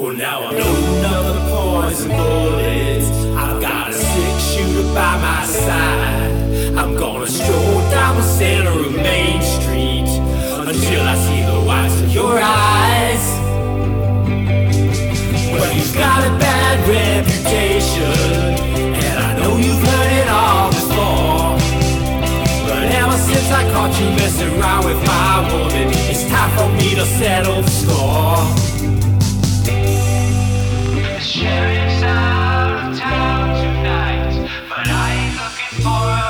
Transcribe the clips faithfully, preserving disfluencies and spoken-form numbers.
Well, now I'm loading up the poison bullets. I've got a six shooter by my side. I'm gonna stroll down the center of Main Street until I see the whites of your eyes. Well, you've got a bad reputation, and I know you've heard it all before. But ever since I caught you messing around with my woman, it's time for me to settle the score. The sheriff's out of town tonight, but I ain't looking for a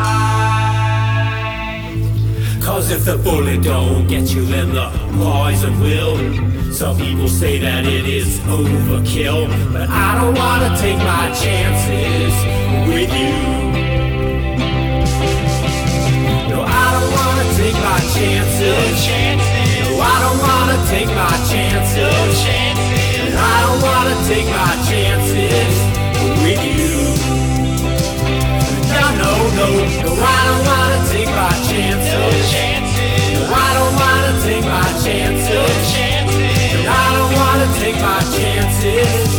fight. Cause if the bullet don't get you, then the poison will. Some people say that it is overkill, but I don't wanna take my chances with you. No, I don't wanna take my chances. No, I don't wanna take my chances. I don't wanna take my chances with you. No, no, no, no, I don't wanna take my chances. No, I don't wanna take my chances. I don't wanna take my chances